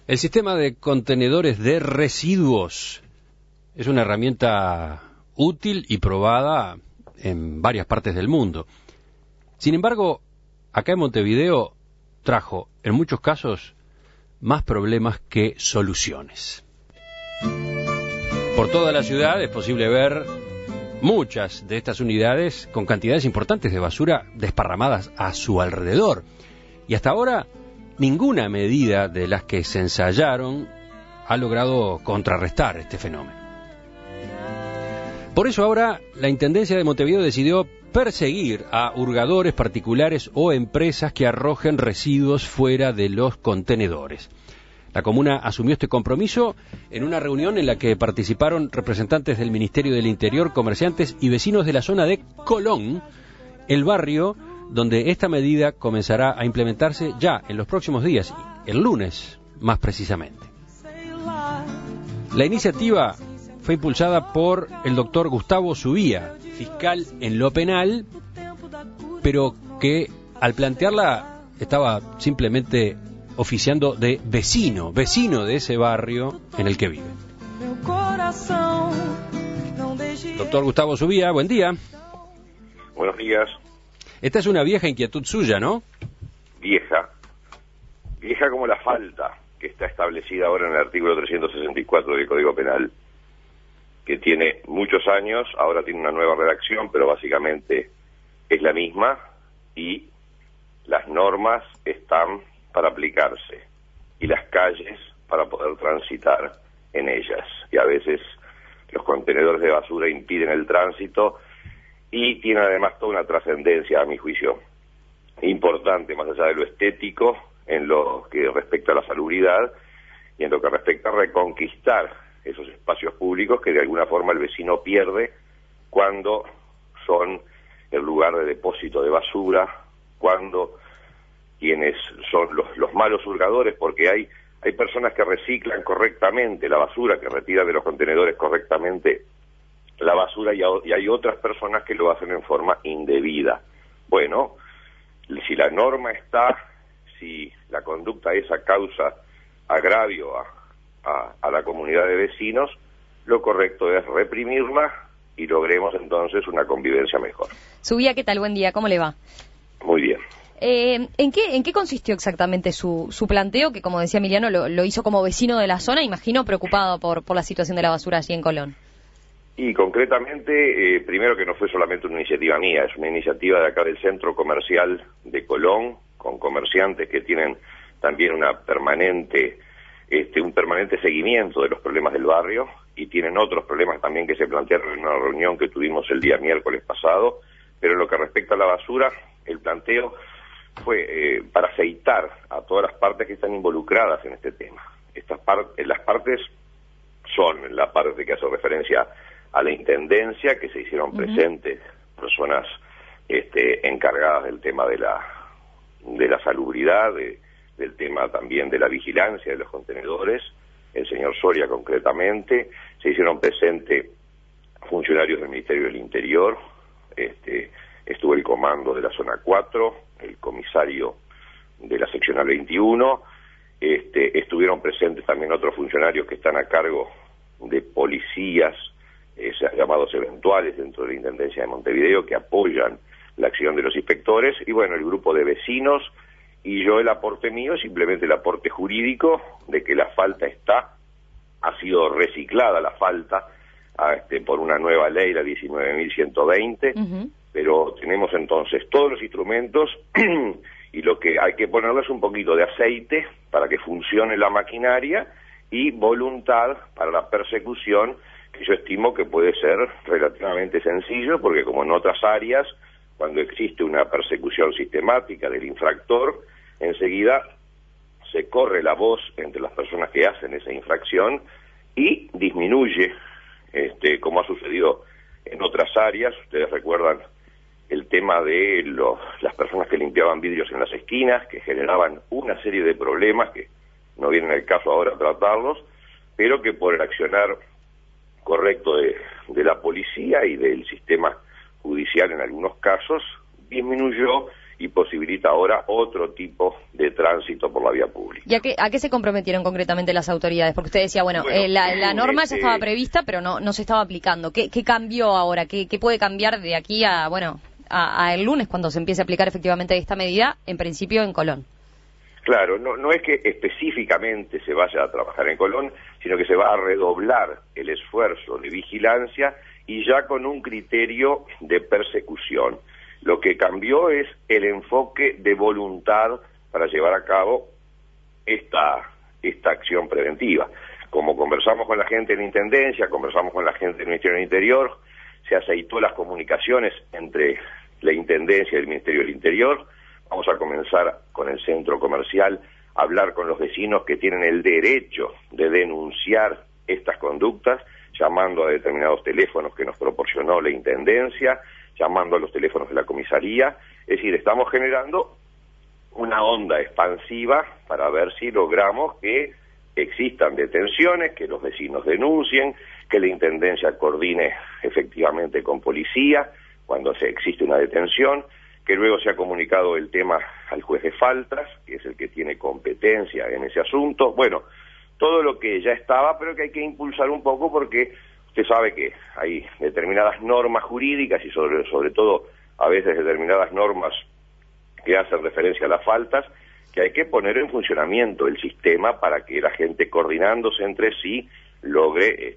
El sistema de contenedores de residuos es una herramienta útil y probada en varias partes del mundo. Sin embargo, acá en Montevideo trajo, en muchos casos, más problemas que soluciones. Por toda la ciudad es posible ver muchas de estas unidades con cantidades importantes de basura desparramadas a su alrededor. Y hasta ahora, ninguna medida de las que se ensayaron ha logrado contrarrestar este fenómeno. Por eso ahora la Intendencia de Montevideo decidió perseguir a hurgadores particulares o empresas que arrojen residuos fuera de los contenedores. La comuna asumió este compromiso en una reunión en la que participaron representantes del Ministerio del Interior, comerciantes y vecinos de la zona de Colón, el barrio donde esta medida comenzará a implementarse ya en los próximos días, el lunes más precisamente. La iniciativa fue impulsada por el doctor Gustavo Subía, fiscal en lo penal, pero que al plantearla estaba simplemente oficiando de vecino de ese barrio en el que vive. Doctor Gustavo Subía, buen día. Buenos días. Esta es una vieja inquietud suya, ¿no? Vieja como la falta que está establecida ahora en el artículo 364 del Código Penal, que tiene muchos años, ahora tiene una nueva redacción, pero básicamente es la misma, y las normas están para aplicarse, y las calles para poder transitar en ellas. Y a veces los contenedores de basura impiden el tránsito, y tiene además toda una trascendencia, a mi juicio, importante, más allá de lo estético, en lo que respecta a la salubridad, y en lo que respecta a reconquistar esos espacios públicos que de alguna forma el vecino pierde cuando son el lugar de depósito de basura, cuando quienes son los malos hurgadores, porque hay personas que reciclan correctamente la basura, que retiran de los contenedores correctamente la basura, y hay otras personas que lo hacen en forma indebida. Bueno, si la norma está, si la conducta esa causa agravio a la comunidad de vecinos, lo correcto es reprimirla y logremos entonces una convivencia mejor. Subía, ¿qué tal? Buen día, ¿cómo le va? Muy bien. ¿En qué consistió exactamente su planteo, que como decía Emiliano lo hizo como vecino de la zona, imagino preocupado por la situación de la basura allí en Colón? Y concretamente, primero que no fue solamente una iniciativa mía, es una iniciativa de acá del Centro Comercial de Colón, con comerciantes que tienen también un permanente seguimiento de los problemas del barrio, y tienen otros problemas también que se plantearon en una reunión que tuvimos el día miércoles pasado. Pero en lo que respecta a la basura, el planteo fue para aceitar a todas las partes que están involucradas en este tema. Las partes son la parte que hace referencia a la intendencia, que se hicieron presentes personas encargadas del tema de la salubridad, del tema también de la vigilancia de los contenedores, el señor Soria concretamente. Se hicieron presentes funcionarios del Ministerio del Interior, estuvo el comando de la zona 4, el comisario de la seccional 21, estuvieron presentes también otros funcionarios que están a cargo de policías, llamados eventuales dentro de la Intendencia de Montevideo, que apoyan la acción de los inspectores, y bueno, el grupo de vecinos, y yo el aporte mío, simplemente el aporte jurídico de que la falta ha sido reciclada la falta por una nueva ley, la 19.120, pero tenemos entonces todos los instrumentos y lo que hay que ponerles un poquito de aceite para que funcione la maquinaria, y voluntad para la persecución, que yo estimo que puede ser relativamente sencillo, porque como en otras áreas, cuando existe una persecución sistemática del infractor, enseguida se corre la voz entre las personas que hacen esa infracción y disminuye, como ha sucedido en otras áreas. Ustedes recuerdan el tema de las personas que limpiaban vidrios en las esquinas, que generaban una serie de problemas que no viene el caso ahora tratarlos, pero que por el accionar correcto de la policía y del sistema judicial en algunos casos, disminuyó y posibilita ahora otro tipo de tránsito por la vía pública. ¿Y a qué se comprometieron concretamente las autoridades? Porque usted decía, la norma ya estaba prevista, pero no se estaba aplicando. ¿Qué cambió ahora? ¿Qué puede cambiar de aquí a el lunes, cuando se empiece a aplicar efectivamente esta medida, en principio en Colón? Claro, no es que específicamente se vaya a trabajar en Colón, sino que se va a redoblar el esfuerzo de vigilancia y ya con un criterio de persecución. Lo que cambió es el enfoque de voluntad para llevar a cabo esta acción preventiva. Como conversamos con la gente en la Intendencia, conversamos con la gente del Ministerio del Interior, se aceitó las comunicaciones entre la Intendencia y el Ministerio del Interior. Vamos a comenzar con el centro comercial a hablar con los vecinos que tienen el derecho de denunciar estas conductas, llamando a determinados teléfonos que nos proporcionó la Intendencia, llamando a los teléfonos de la comisaría. Es decir, estamos generando una onda expansiva para ver si logramos que existan detenciones, que los vecinos denuncien, que la Intendencia coordine efectivamente con policía cuando existe una detención, que luego se ha comunicado el tema al juez de faltas, que es el que tiene competencia en ese asunto. Bueno, todo lo que ya estaba, pero que hay que impulsar un poco porque usted sabe que hay determinadas normas jurídicas y sobre todo a veces determinadas normas que hacen referencia a las faltas, que hay que poner en funcionamiento el sistema para que la gente coordinándose entre sí logre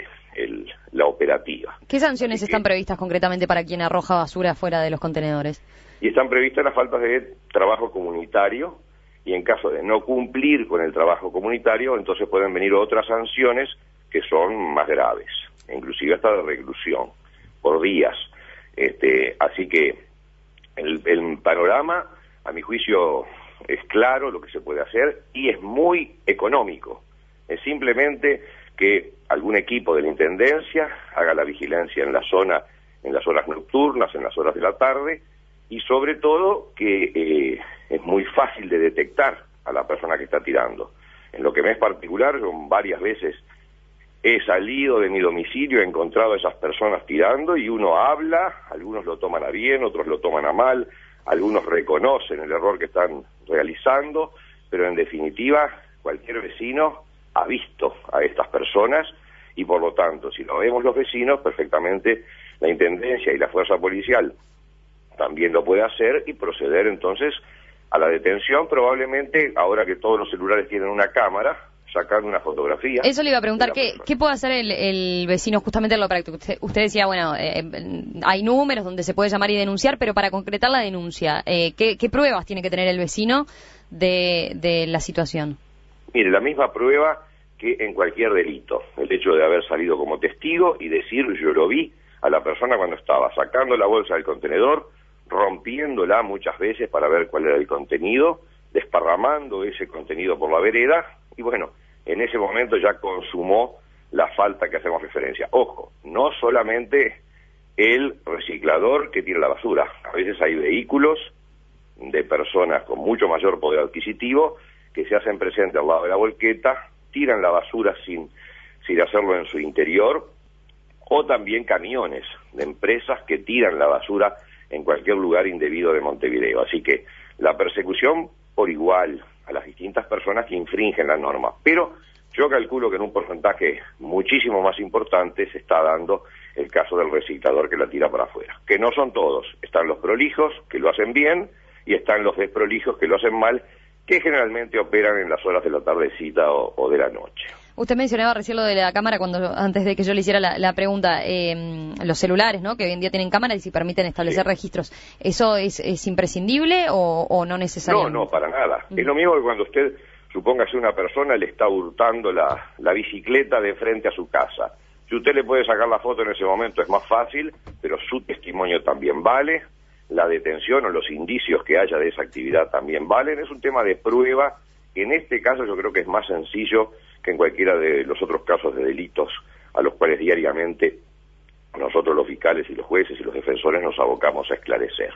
la operativa. ¿Qué sanciones están previstas concretamente para quien arroja basura fuera de los contenedores? Y están previstas las faltas de trabajo comunitario, y en caso de no cumplir con el trabajo comunitario, entonces pueden venir otras sanciones que son más graves, inclusive hasta de reclusión, por días. Así que el panorama, a mi juicio, es claro lo que se puede hacer y es muy económico. Es simplemente que algún equipo de la Intendencia haga la vigilancia en las horas nocturnas, en las horas de la tarde, y sobre todo que es muy fácil de detectar a la persona que está tirando. En lo que me es particular, yo varias veces he salido de mi domicilio, he encontrado a esas personas tirando y uno habla, algunos lo toman a bien, otros lo toman a mal, algunos reconocen el error que están realizando, pero en definitiva cualquier vecino ha visto a estas personas y por lo tanto, si lo vemos los vecinos, perfectamente la Intendencia y la Fuerza Policial también lo puede hacer y proceder entonces a la detención, probablemente ahora que todos los celulares tienen una cámara, sacar una fotografía. Eso le iba a preguntar, ¿qué puede hacer el vecino justamente en lo práctico? Usted decía, hay números donde se puede llamar y denunciar, pero para concretar la denuncia, ¿qué pruebas tiene que tener el vecino de la situación? Mire, la misma prueba que en cualquier delito, el hecho de haber salido como testigo y decir yo lo vi a la persona cuando estaba sacando la bolsa del contenedor, rompiéndola muchas veces para ver cuál era el contenido, desparramando ese contenido por la vereda, y bueno, en ese momento ya consumó la falta que hacemos referencia. Ojo, no solamente el reciclador que tira la basura, a veces hay vehículos de personas con mucho mayor poder adquisitivo que se hacen presentes al lado de la volqueta, tiran la basura sin hacerlo en su interior, o también camiones de empresas que tiran la basura en cualquier lugar indebido de Montevideo. Así que la persecución por igual a las distintas personas que infringen la norma. Pero yo calculo que en un porcentaje muchísimo más importante se está dando el caso del reciclador que la tira para afuera. Que no son todos. Están los prolijos, que lo hacen bien, y están los desprolijos, que lo hacen mal, que generalmente operan en las horas de la tardecita o de la noche. Usted mencionaba recién lo de la cámara antes de que yo le hiciera la pregunta, los celulares, ¿no? Que hoy en día tienen cámaras y si permiten establecer registros. ¿Eso es imprescindible o no necesariamente? No, para nada. Es lo mismo que cuando usted, supóngase una persona, le está hurtando la bicicleta de frente a su casa. Si usted le puede sacar la foto en ese momento es más fácil, pero su testimonio también vale, la detención o los indicios que haya de esa actividad también valen. Es un tema de prueba. En este caso yo creo que es más sencillo que en cualquiera de los otros casos de delitos a los cuales diariamente nosotros los fiscales y los jueces y los defensores nos abocamos a esclarecer.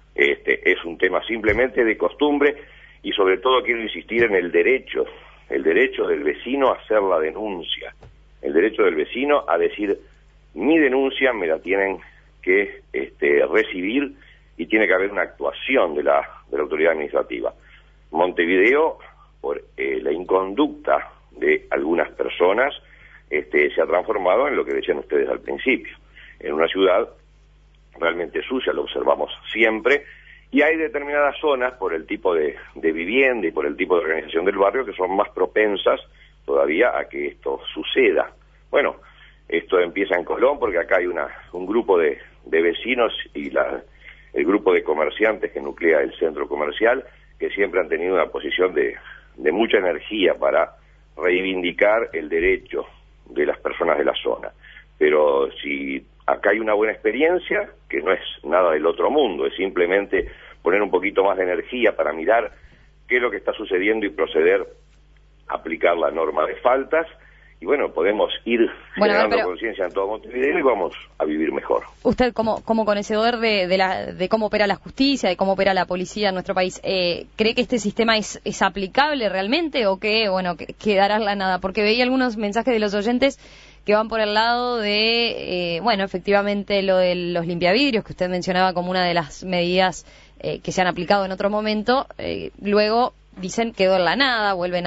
Es un tema simplemente de costumbre y sobre todo quiero insistir en el derecho del vecino a hacer la denuncia, el derecho del vecino a decir mi denuncia me la tienen que recibir y tiene que haber una actuación de la autoridad administrativa. Montevideo, por la inconducta de algunas personas, se ha transformado en lo que decían ustedes al principio, en una ciudad realmente sucia, lo observamos siempre, y hay determinadas zonas, por el tipo de vivienda y por el tipo de organización del barrio, que son más propensas todavía a que esto suceda. Bueno, esto empieza en Colón, porque acá hay un grupo de vecinos y el grupo de comerciantes que nuclea el centro comercial, que siempre han tenido una posición de mucha energía para reivindicar el derecho de las personas de la zona. Pero si acá hay una buena experiencia, que no es nada del otro mundo, es simplemente poner un poquito más de energía para mirar qué es lo que está sucediendo y proceder a aplicar la norma de faltas, y bueno, podemos ir generando conciencia en todo Montevideo y vamos a vivir mejor. Usted, como conocedor de cómo opera la justicia, de cómo opera la policía en nuestro país, ¿cree que este sistema es aplicable realmente o que, bueno, quedará en la nada? Porque veía algunos mensajes de los oyentes que van por el lado de, bueno, efectivamente lo de los limpiavidrios, que usted mencionaba como una de las medidas que se han aplicado en otro momento, luego dicen quedó en la nada, vuelven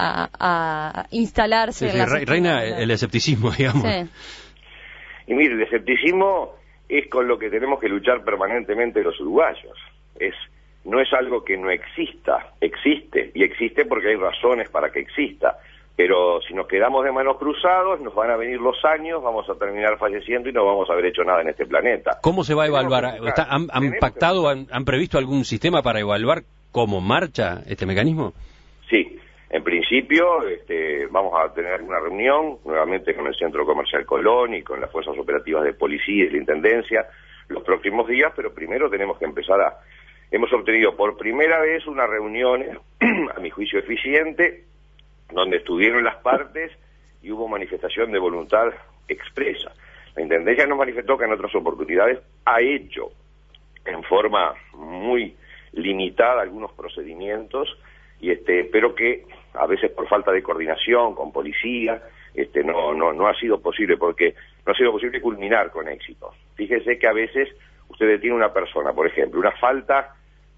a instalarse. Sí, reina el escepticismo, digamos. Sí. Y mire, el escepticismo es con lo que tenemos que luchar permanentemente los uruguayos. No es algo que no exista, existe, y existe porque hay razones para que exista. Pero si nos quedamos de manos cruzados, nos van a venir los años, vamos a terminar falleciendo y no vamos a haber hecho nada en este planeta. ¿Cómo se va a evaluar? ¿Han pactado, han previsto algún sistema para evaluar cómo marcha este mecanismo? Sí, en principio vamos a tener una reunión nuevamente con el Centro Comercial Colón y con las fuerzas operativas de policía y de la Intendencia los próximos días, pero primero tenemos que empezar hemos obtenido por primera vez una reunión, a mi juicio eficiente, donde estuvieron las partes y hubo manifestación de voluntad expresa. La Intendencia nos manifestó que en otras oportunidades ha hecho en forma muy limitada algunos procedimientos, pero que a veces por falta de coordinación con policía no ha sido posible, porque no ha sido posible culminar con éxito. Fíjese que a veces usted detiene a una persona, por ejemplo, una falta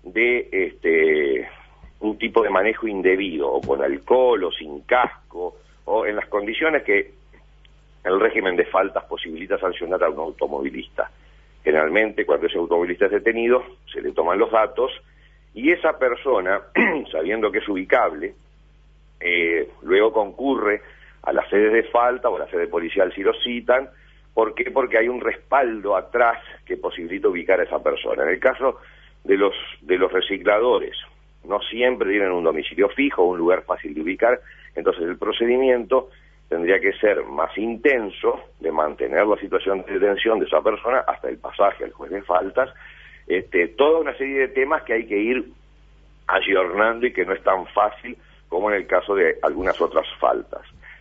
de un tipo de manejo indebido, o con alcohol, o sin casco, o en las condiciones que el régimen de faltas posibilita sancionar a un automovilista. Generalmente, cuando ese automovilista es detenido, se le toman los datos, y esa persona, sabiendo que es ubicable, luego concurre a las sedes de falta o a la sede policial si lo citan. ¿Por qué? Porque hay un respaldo atrás que posibilita ubicar a esa persona. En el caso de los recicladores, no siempre tienen un domicilio fijo, un lugar fácil de ubicar, entonces el procedimiento tendría que ser más intenso, de mantener la situación de detención de esa persona hasta el pasaje al juez de faltas, toda una serie de temas que hay que ir ayornando y que no es tan fácil como en el caso de algunas otras faltas.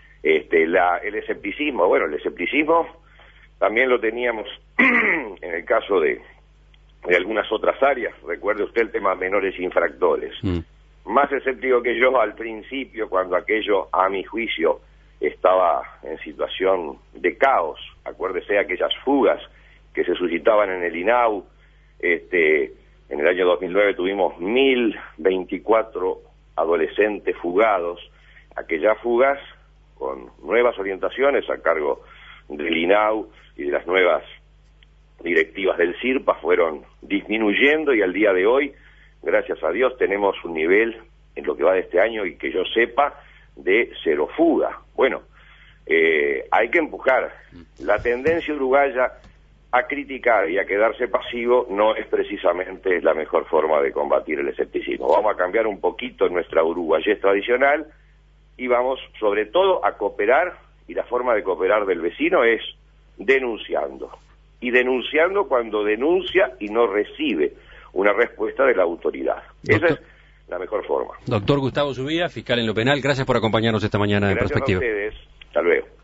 El escepticismo, bueno, el escepticismo también lo teníamos en el caso de algunas otras áreas. Recuerde usted el tema menores infractores. Más escéptico que yo al principio, cuando aquello, a mi juicio, estaba en situación de caos. Acuérdese aquellas fugas que se suscitaban en el INAU. En el año 2009 tuvimos 1.024 adolescentes fugados. Aquellas fugas, con nuevas orientaciones a cargo del INAU y de las nuevas directivas del CIRPA, fueron disminuyendo, y al día de hoy, gracias a Dios, tenemos un nivel en lo que va de este año, y que yo sepa, de 0 fuga. Bueno, hay que empujar. La tendencia uruguaya a criticar y a quedarse pasivo no es precisamente la mejor forma de combatir el escepticismo. Vamos a cambiar un poquito nuestra uruguayés tradicional y vamos sobre todo a cooperar, y la forma de cooperar del vecino es denunciando. Y denunciando cuando denuncia y no recibe una respuesta de la autoridad. Esa es la mejor forma. Doctor Gustavo Zubía, fiscal en lo penal, gracias por acompañarnos esta mañana en Perspectiva. Gracias a ustedes. Hasta luego.